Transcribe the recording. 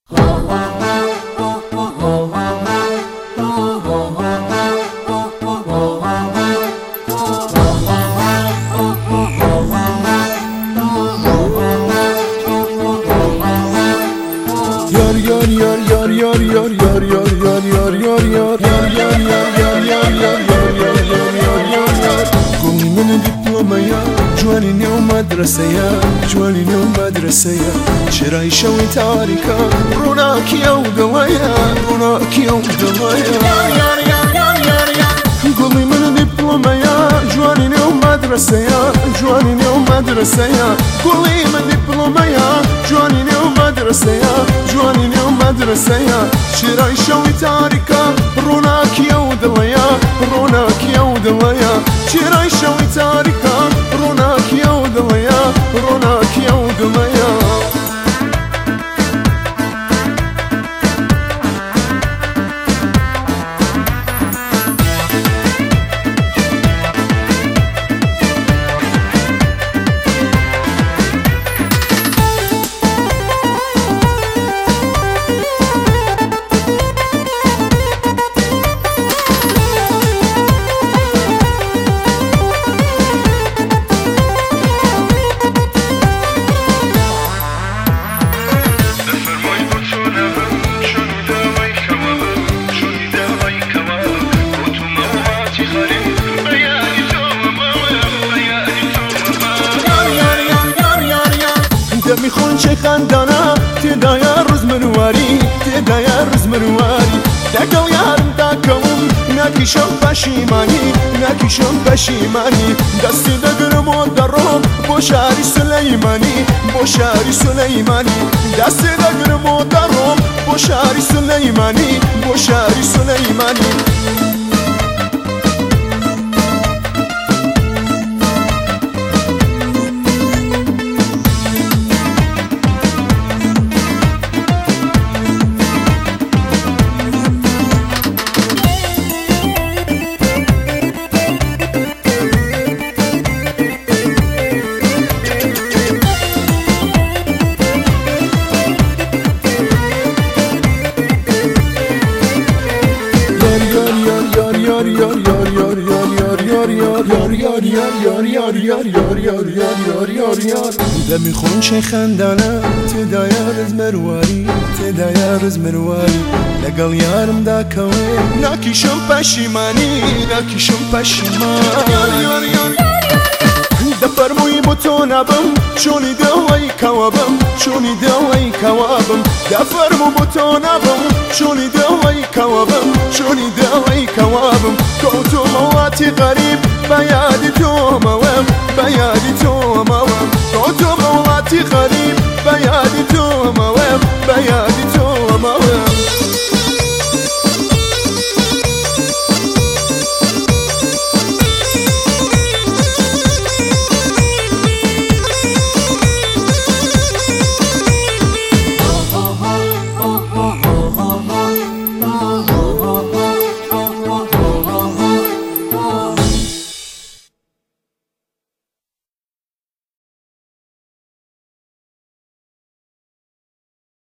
قومي من دبلوميا جواني نيوم مدرسيا جواني نيوم مدرسيا شراي شوي تاريكا روناكي او دوايا روناكي او دوايا قومي من دبلوميا جواني نيوم مدرسيا جواني نيوم مدرسيا قومي من دبلوميا جواني نيوم مدرسيا جواني نيوم مدرسيا شراي شوي تاريكا روناكي او دوايا روناكي او دوايا شراي شوي تاريكا روناكي او دوايا روناكي او دوايا میخون چه خندانا تدایا روز مرواری تدایا روز مرواری دگل یارم داکم نکیشم پشیمانی نکیشم پشیمانی دستی دگرم و درم بشاری سلیمانی بشاری سلیمانی دستی دگرم و درم بشاری سلیمانی بشاری سلیمانی دمی خون چه خندانه تدایا رز مرواری تدایا رز مرواری لگل یارم دا کوه نکیشم پشیمانی نکیشم پشیمانی دفرموی بوتو نبم چونی دوای کوابم چونی دوای کوابم دفرمو بوتو نبم چونی دوای کوابم چونی دوای کوابم کوتو مواتی غریب بیادی تو موام بیادی تو